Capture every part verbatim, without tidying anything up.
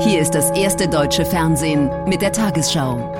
Hier ist das erste deutsche Fernsehen mit der Tagesschau.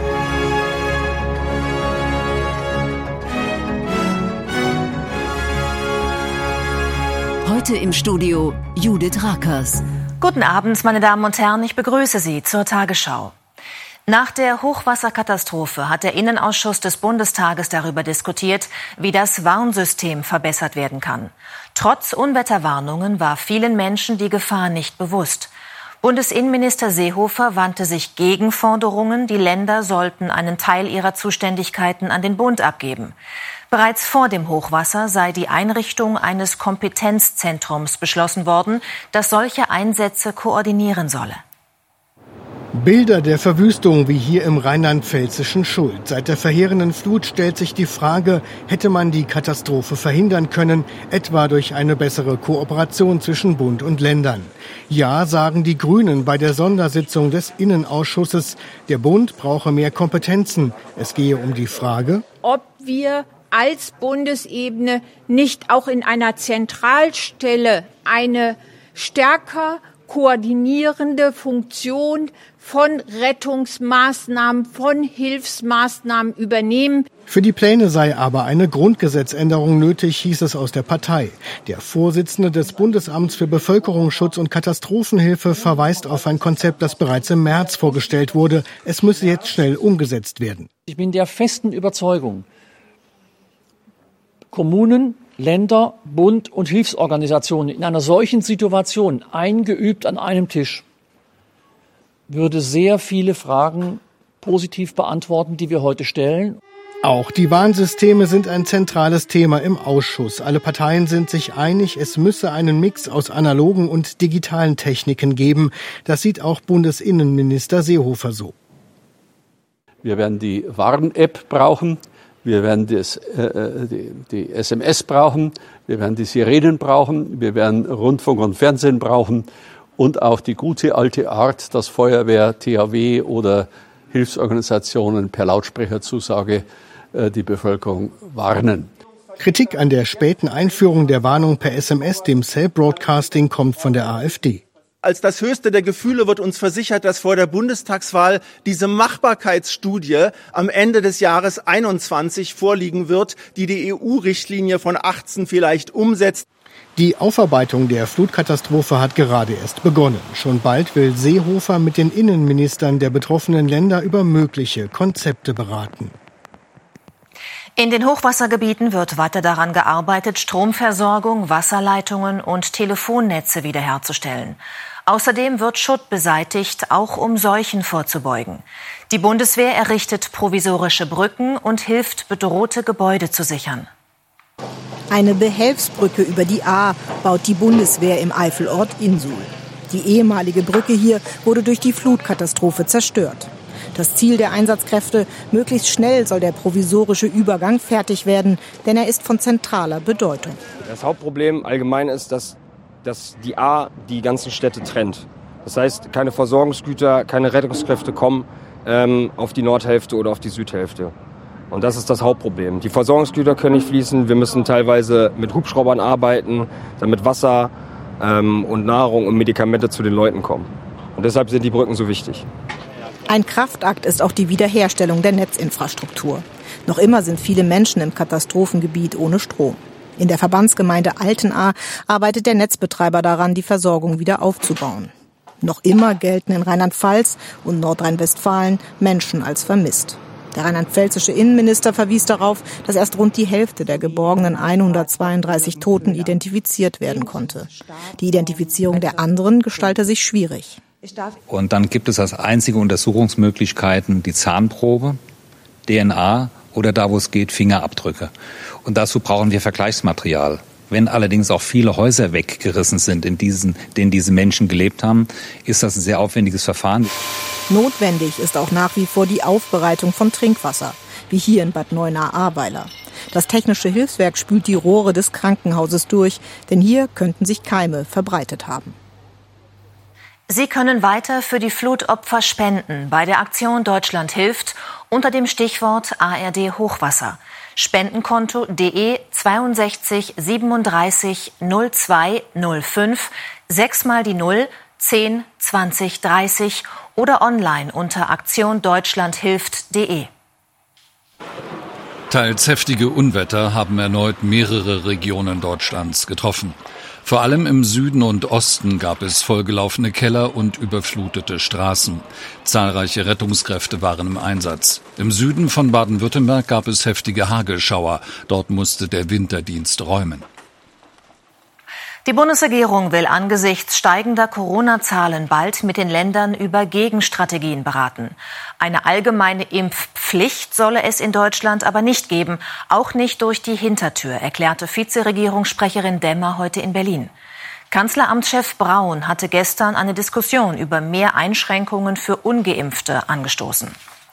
Heute im Studio Judith Rakers. Guten Abend, meine Damen und Herren, ich begrüße Sie zur Tagesschau. Nach der Hochwasserkatastrophe hat der Innenausschuss des Bundestages darüber diskutiert, wie das Warnsystem verbessert werden kann. Trotz Unwetterwarnungen war vielen Menschen die Gefahr nicht bewusst. Bundesinnenminister Seehofer wandte sich gegen Forderungen, die Länder sollten einen Teil ihrer Zuständigkeiten an den Bund abgeben. Bereits vor dem Hochwasser sei die Einrichtung eines Kompetenzzentrums beschlossen worden, das solche Einsätze koordinieren solle. Bilder der Verwüstung wie hier im rheinland-pfälzischen Schuld. Seit der verheerenden Flut stellt sich die Frage, hätte man die Katastrophe verhindern können, etwa durch eine bessere Kooperation zwischen Bund und Ländern. Ja, sagen die Grünen bei der Sondersitzung des Innenausschusses. Der Bund brauche mehr Kompetenzen. Es gehe um die Frage, ob wir als Bundesebene nicht auch in einer Zentralstelle eine stärker koordinierende Funktion von Rettungsmaßnahmen, von Hilfsmaßnahmen übernehmen. Für die Pläne sei aber eine Grundgesetzänderung nötig, hieß es aus der Partei. Der Vorsitzende des Bundesamts für Bevölkerungsschutz und Katastrophenhilfe verweist auf ein Konzept, das bereits im März vorgestellt wurde. Es müsse jetzt schnell umgesetzt werden. Ich bin der festen Überzeugung, Kommunen, Länder, Bund und Hilfsorganisationen in einer solchen Situation eingeübt an einem Tisch würde sehr viele Fragen positiv beantworten, die wir heute stellen. Auch die Warnsysteme sind ein zentrales Thema im Ausschuss. Alle Parteien sind sich einig, es müsse einen Mix aus analogen und digitalen Techniken geben. Das sieht auch Bundesinnenminister Seehofer so. Wir werden die Warn-App brauchen. Wir werden das, äh, die, die S M S brauchen, wir werden die Sirenen brauchen, wir werden Rundfunk und Fernsehen brauchen und auch die gute alte Art, dass Feuerwehr, T H W oder Hilfsorganisationen per Lautsprecherzusage äh, die Bevölkerung warnen. Kritik an der späten Einführung der Warnung per S M S, dem Cell-Broadcasting, kommt von der AfD. Als das höchste der Gefühle wird uns versichert, dass vor der Bundestagswahl diese Machbarkeitsstudie am Ende des Jahres einundzwanzig vorliegen wird, die die E U-Richtlinie von achtzehn vielleicht umsetzt. Die Aufarbeitung der Flutkatastrophe hat gerade erst begonnen. Schon bald will Seehofer mit den Innenministern der betroffenen Länder über mögliche Konzepte beraten. In den Hochwassergebieten wird weiter daran gearbeitet, Stromversorgung, Wasserleitungen und Telefonnetze wiederherzustellen. Außerdem wird Schutt beseitigt, auch um Seuchen vorzubeugen. Die Bundeswehr errichtet provisorische Brücken und hilft, bedrohte Gebäude zu sichern. Eine Behelfsbrücke über die Ahr baut die Bundeswehr im Eifelort Insul. Die ehemalige Brücke hier wurde durch die Flutkatastrophe zerstört. Das Ziel der Einsatzkräfte: möglichst schnell soll der provisorische Übergang fertig werden, denn er ist von zentraler Bedeutung. Das Hauptproblem allgemein ist, dass, dass die Ahr die ganzen Städte trennt. Das heißt, keine Versorgungsgüter, keine Rettungskräfte kommen ähm, auf die Nordhälfte oder auf die Südhälfte. Und das ist das Hauptproblem. Die Versorgungsgüter können nicht fließen. Wir müssen teilweise mit Hubschraubern arbeiten, damit Wasser ähm, und Nahrung und Medikamente zu den Leuten kommen. Und deshalb sind die Brücken so wichtig. Ein Kraftakt ist auch die Wiederherstellung der Netzinfrastruktur. Noch immer sind viele Menschen im Katastrophengebiet ohne Strom. In der Verbandsgemeinde Altenahr arbeitet der Netzbetreiber daran, die Versorgung wieder aufzubauen. Noch immer gelten in Rheinland-Pfalz und Nordrhein-Westfalen Menschen als vermisst. Der rheinland-pfälzische Innenminister verwies darauf, dass erst rund die Hälfte der geborgenen hundertzweiunddreißig Toten identifiziert werden konnte. Die Identifizierung der anderen gestalte sich schwierig. Und dann gibt es als einzige Untersuchungsmöglichkeiten die Zahnprobe, D N A oder da, wo es geht, Fingerabdrücke. Und dazu brauchen wir Vergleichsmaterial. Wenn allerdings auch viele Häuser weggerissen sind, in diesen, denen diese Menschen gelebt haben, ist das ein sehr aufwendiges Verfahren. Notwendig ist auch nach wie vor die Aufbereitung von Trinkwasser, wie hier in Bad Neuenahr-Ahrweiler. Das Technische Hilfswerk spült die Rohre des Krankenhauses durch, denn hier könnten sich Keime verbreitet haben. Sie können weiter für die Flutopfer spenden bei der Aktion Deutschland hilft unter dem Stichwort A R D Hochwasser. Spendenkonto de zweiundsechzig siebenunddreißig null zwei null fünf, sechs mal die null zehn zwanzig dreißig oder online unter aktion deutschland hilft punkt de. Teils heftige Unwetter haben erneut mehrere Regionen Deutschlands getroffen. Vor allem im Süden und Osten gab es vollgelaufene Keller und überflutete Straßen. Zahlreiche Rettungskräfte waren im Einsatz. Im Süden von Baden-Württemberg gab es heftige Hagelschauer. Dort musste der Winterdienst räumen. Die Bundesregierung will angesichts steigender Corona-Zahlen bald mit den Ländern über Gegenstrategien beraten. Eine allgemeine Impfpflicht solle es in Deutschland aber nicht geben, auch nicht durch die Hintertür, erklärte Vizeregierungssprecherin Demmer heute in Berlin. Kanzleramtschef Braun hatte gestern eine Diskussion über mehr Einschränkungen für Ungeimpfte angestoßen.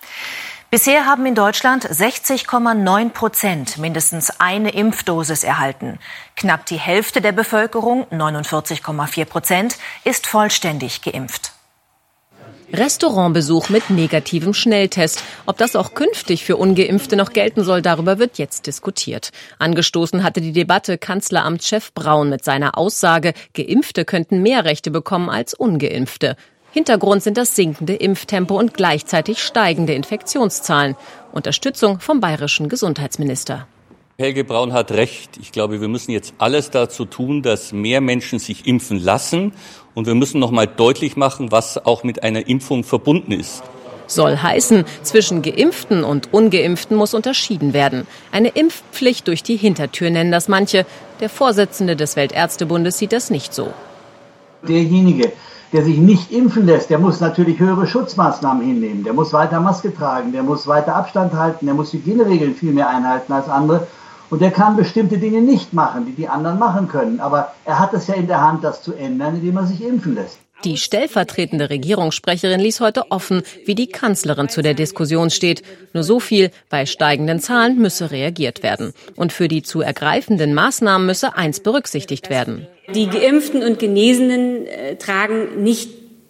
Bisher haben in Deutschland sechzig Komma neun Prozent mindestens eine Impfdosis erhalten. Knapp die Hälfte der Bevölkerung, neunundvierzig Komma vier Prozent, ist vollständig geimpft. Restaurantbesuch mit negativem Schnelltest. Ob das auch künftig für Ungeimpfte noch gelten soll, darüber wird jetzt diskutiert. Angestoßen hatte die Debatte Kanzleramtschef Braun mit seiner Aussage, Geimpfte könnten mehr Rechte bekommen als Ungeimpfte. Hintergrund sind das sinkende Impftempo und gleichzeitig steigende Infektionszahlen. Unterstützung vom bayerischen Gesundheitsminister. Helge Braun hat recht. Ich glaube, wir müssen jetzt alles dazu tun, dass mehr Menschen sich impfen lassen. Und wir müssen noch mal deutlich machen, was auch mit einer Impfung verbunden ist. Soll heißen, zwischen Geimpften und Ungeimpften muss unterschieden werden. Eine Impfpflicht durch die Hintertür nennen das manche. Der Vorsitzende des Weltärztebundes sieht das nicht so. Derjenige, der sich nicht impfen lässt, der muss natürlich höhere Schutzmaßnahmen hinnehmen. Der muss weiter Maske tragen, der muss weiter Abstand halten, der muss Hygieneregeln viel mehr einhalten als andere. Und er kann bestimmte Dinge nicht machen, die die anderen machen können. Aber er hat es ja in der Hand, das zu ändern, indem er sich impfen lässt. Die stellvertretende Regierungssprecherin ließ heute offen, wie die Kanzlerin zu der Diskussion steht. Nur so viel, bei steigenden Zahlen müsse reagiert werden. Und für die zu ergreifenden Maßnahmen müsse eins berücksichtigt werden. Die Geimpften und Genesenen äh, tragen nicht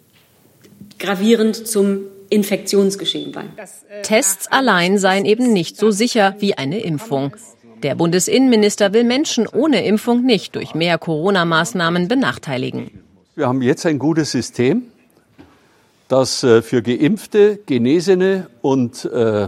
gravierend zum Infektionsgeschehen bei. Tests allein seien eben nicht so sicher wie eine Impfung. Der Bundesinnenminister will Menschen ohne Impfung nicht durch mehr Corona-Maßnahmen benachteiligen. Wir haben jetzt ein gutes System, das für Geimpfte, Genesene und äh, äh,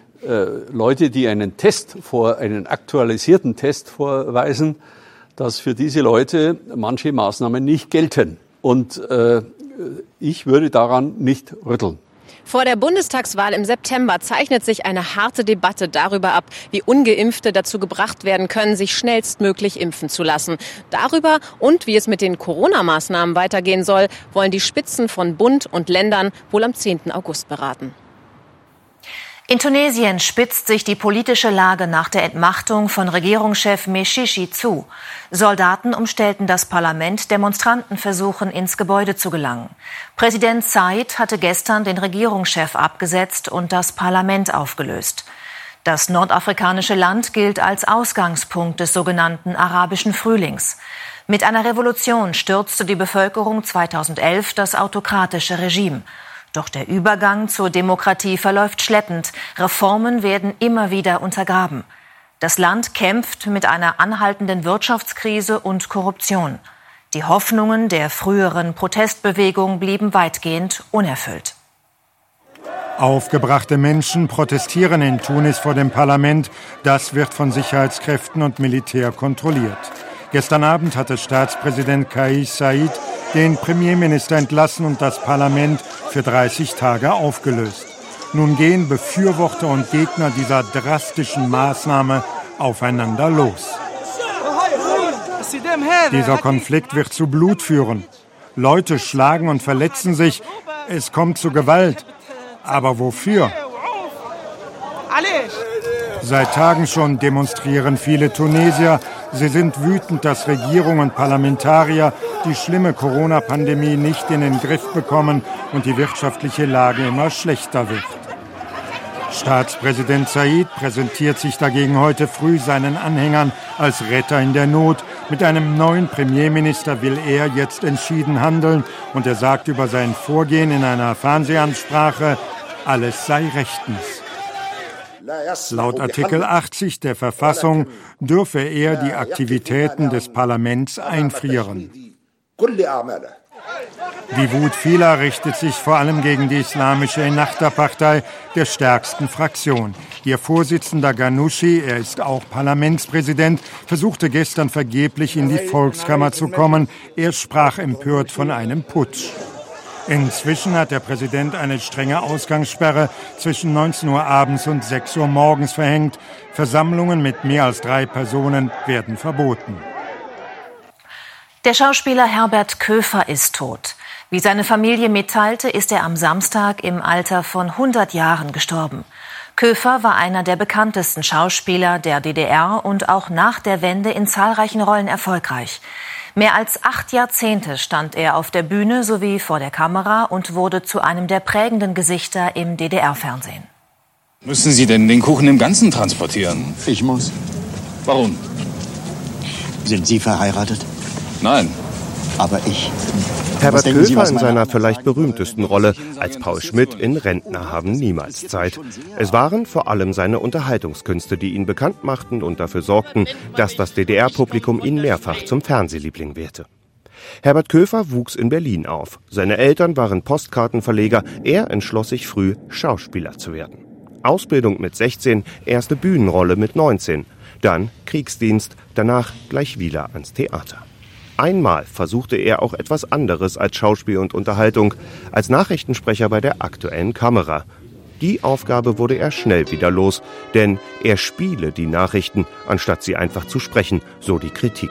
Leute, die einen Test vor, einen aktualisierten Test vorweisen, dass für diese Leute manche Maßnahmen nicht gelten. Und äh, ich würde daran nicht rütteln. Vor der Bundestagswahl im September zeichnet sich eine harte Debatte darüber ab, wie Ungeimpfte dazu gebracht werden können, sich schnellstmöglich impfen zu lassen. Darüber und wie es mit den Corona-Maßnahmen weitergehen soll, wollen die Spitzen von Bund und Ländern wohl am zehnten August beraten. In Tunesien spitzt sich die politische Lage nach der Entmachtung von Regierungschef Meshishi zu. Soldaten umstellten das Parlament, Demonstranten versuchen, ins Gebäude zu gelangen. Präsident Said hatte gestern den Regierungschef abgesetzt und das Parlament aufgelöst. Das nordafrikanische Land gilt als Ausgangspunkt des sogenannten arabischen Frühlings. Mit einer Revolution stürzte die Bevölkerung zweitausendelf das autokratische Regime. Doch der Übergang zur Demokratie verläuft schleppend. Reformen werden immer wieder untergraben. Das Land kämpft mit einer anhaltenden Wirtschaftskrise und Korruption. Die Hoffnungen der früheren Protestbewegung blieben weitgehend unerfüllt. Aufgebrachte Menschen protestieren in Tunis vor dem Parlament. Das wird von Sicherheitskräften und Militär kontrolliert. Gestern Abend hatte Staatspräsident Kais Saied den Premierminister entlassen und das Parlament für dreißig Tage aufgelöst. Nun gehen Befürworter und Gegner dieser drastischen Maßnahme aufeinander los. Dieser Konflikt wird zu Blut führen. Leute schlagen und verletzen sich. Es kommt zu Gewalt. Aber wofür? Seit Tagen schon demonstrieren viele Tunesier. Sie sind wütend, dass Regierung und Parlamentarier die schlimme Corona-Pandemie nicht in den Griff bekommen und die wirtschaftliche Lage immer schlechter wird. Staatspräsident Said präsentiert sich dagegen heute früh seinen Anhängern als Retter in der Not. Mit einem neuen Premierminister will er jetzt entschieden handeln und er sagt über sein Vorgehen in einer Fernsehansprache, alles sei rechtens. Laut Artikel achtzig der Verfassung dürfe er die Aktivitäten des Parlaments einfrieren. Die Wut vieler richtet sich vor allem gegen die islamische Ennahda-Partei, der stärksten Fraktion. Ihr Vorsitzender Ghannouchi, er ist auch Parlamentspräsident, versuchte gestern vergeblich in die Volkskammer zu kommen. Er sprach empört von einem Putsch. Inzwischen hat der Präsident eine strenge Ausgangssperre zwischen neunzehn Uhr abends und sechs Uhr morgens verhängt. Versammlungen mit mehr als drei Personen werden verboten. Der Schauspieler Herbert Köfer ist tot. Wie seine Familie mitteilte, ist er am Samstag im Alter von hundert Jahren gestorben. Köfer war einer der bekanntesten Schauspieler der D D R und auch nach der Wende in zahlreichen Rollen erfolgreich. Mehr als acht Jahrzehnte stand er auf der Bühne sowie vor der Kamera und wurde zu einem der prägenden Gesichter im D D R-Fernsehen. Müssen Sie denn den Kuchen im Ganzen transportieren? Ich muss. Warum? Sind Sie verheiratet? Nein. Aber ich. Herbert Köfer in seiner vielleicht berühmtesten Rolle als Paul Schmidt in Rentner haben niemals Zeit. Es waren vor allem seine Unterhaltungskünste, die ihn bekannt machten und dafür sorgten, dass das D D R-Publikum ihn mehrfach zum Fernsehliebling wählte. Herbert Köfer wuchs in Berlin auf. Seine Eltern waren Postkartenverleger. Er entschloss sich früh, Schauspieler zu werden. Ausbildung mit sechzehn, erste Bühnenrolle mit neunzehn. Dann Kriegsdienst, danach gleich wieder ans Theater. Einmal versuchte er auch etwas anderes als Schauspiel und Unterhaltung, als Nachrichtensprecher bei der Aktuellen Kamera. Die Aufgabe wurde er schnell wieder los, denn er spiele die Nachrichten, anstatt sie einfach zu sprechen, so die Kritik.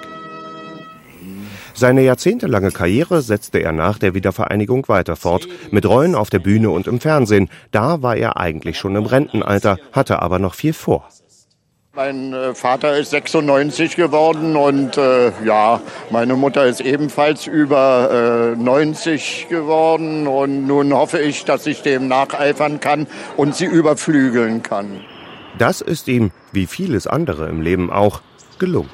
Seine jahrzehntelange Karriere setzte er nach der Wiedervereinigung weiter fort, mit Rollen auf der Bühne und im Fernsehen. Da war er eigentlich schon im Rentenalter, hatte aber noch viel vor. Mein äh, Vater ist sechsundneunzig geworden und äh, ja, meine Mutter ist ebenfalls über äh, neunzig geworden und nun hoffe ich, dass ich dem nacheifern kann und sie überflügeln kann. Das ist ihm, wie vieles andere im Leben auch, gelungen.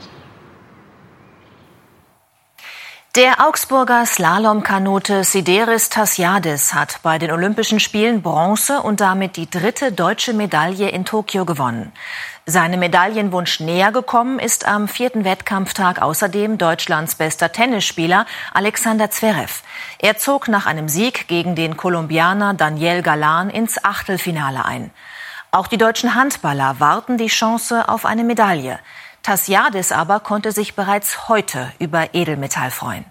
Der Augsburger Slalomkanote Sideris Tassiadis hat bei den Olympischen Spielen Bronze und damit die dritte deutsche Medaille in Tokio gewonnen. Seinem Medaillenwunsch näher gekommen ist am vierten Wettkampftag außerdem Deutschlands bester Tennisspieler Alexander Zverev. Er zog nach einem Sieg gegen den Kolumbianer Daniel Galan ins Achtelfinale ein. Auch die deutschen Handballer warten die Chance auf eine Medaille. Tassiadis aber konnte sich bereits heute über Edelmetall freuen.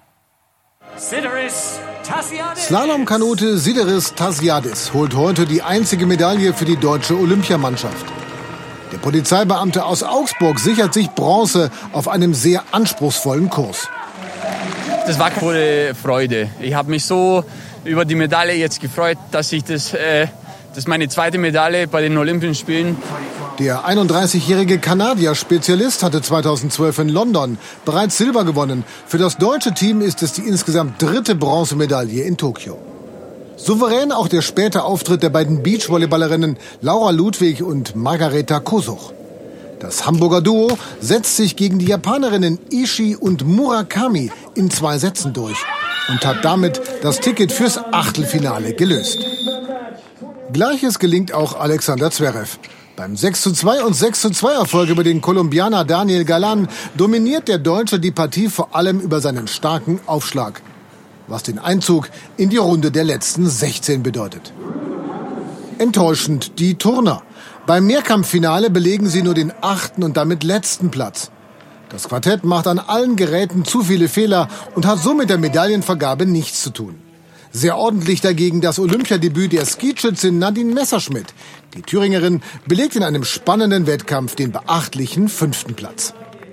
Slalomkanote Sideris Tassiadis holt heute die einzige Medaille für die deutsche Olympiamannschaft. Der Polizeibeamte aus Augsburg sichert sich Bronze auf einem sehr anspruchsvollen Kurs. Das war pure Freude. Ich habe mich so über die Medaille jetzt gefreut, dass ich das, äh, das ist meine zweite Medaille bei den Olympischen Spielen. Der einunddreißigjährige Kanadier-Spezialist hatte zweitausendzwölf in London bereits Silber gewonnen. Für das deutsche Team ist es die insgesamt dritte Bronzemedaille in Tokio. Souverän auch der späte Auftritt der beiden Beachvolleyballerinnen Laura Ludwig und Margareta Kosuch. Das Hamburger Duo setzt sich gegen die Japanerinnen Ishii und Murakami in zwei Sätzen durch und hat damit das Ticket fürs Achtelfinale gelöst. Gleiches gelingt auch Alexander Zverev. Beim sechs zu zwei und sechs zu zwei Erfolg über den Kolumbianer Daniel Galan dominiert der Deutsche die Partie vor allem über seinen starken Aufschlag, was den Einzug in die Runde der letzten sechzehn bedeutet. Enttäuschend die Turner. Beim Mehrkampffinale belegen sie nur den achten und damit letzten Platz. Das Quartett macht an allen Geräten zu viele Fehler und hat so mit der Medaillenvergabe nichts zu tun. Sehr ordentlich dagegen das Olympiadebüt der Skischützin Nadine Messerschmidt. Die Thüringerin belegt in einem spannenden Wettkampf den beachtlichen fünften Platz.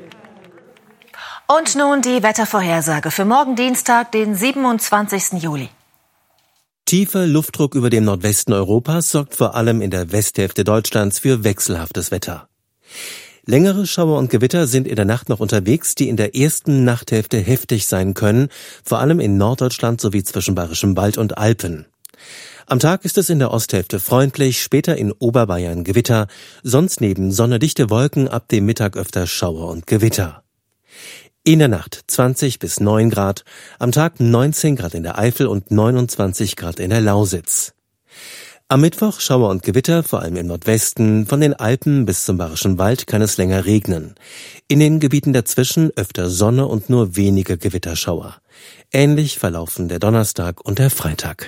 Und nun die Wettervorhersage für morgen Dienstag, den siebenundzwanzigsten Juli. Tiefer Luftdruck über dem Nordwesten Europas sorgt vor allem in der Westhälfte Deutschlands für wechselhaftes Wetter. Längere Schauer und Gewitter sind in der Nacht noch unterwegs, die in der ersten Nachthälfte heftig sein können, vor allem in Norddeutschland sowie zwischen Bayerischem Wald und Alpen. Am Tag ist es in der Osthälfte freundlich, später in Oberbayern Gewitter, sonst neben sonnedichte Wolken ab dem Mittag öfter Schauer und Gewitter. In der Nacht zwanzig bis neun Grad, am Tag neunzehn Grad in der Eifel und neunundzwanzig Grad in der Lausitz. Am Mittwoch Schauer und Gewitter, vor allem im Nordwesten. Von den Alpen bis zum Bayerischen Wald kann es länger regnen. In den Gebieten dazwischen öfter Sonne und nur wenige Gewitterschauer. Ähnlich verlaufen der Donnerstag und der Freitag.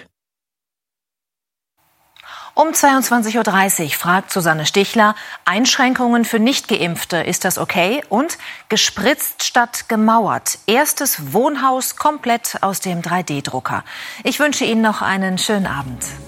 Um zweiundzwanzig Uhr dreißig fragt Susanne Stichler, Einschränkungen für Nichtgeimpfte, ist das okay? Und gespritzt statt gemauert. Erstes Wohnhaus komplett aus dem drei D Drucker. Ich wünsche Ihnen noch einen schönen Abend.